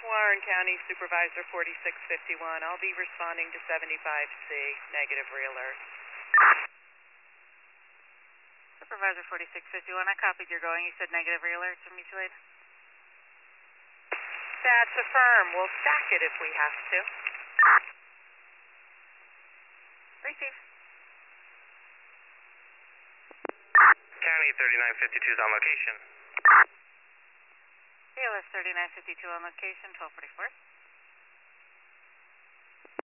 Warren County Supervisor 4651. I'll be responding to 75C, negative realert. Supervisor 4651, I copied your going. You said negative realert to mutuate. That's affirm. We'll stack it if we have to. Receive. County 3952 is on location. ALS 3952 on location, 1244.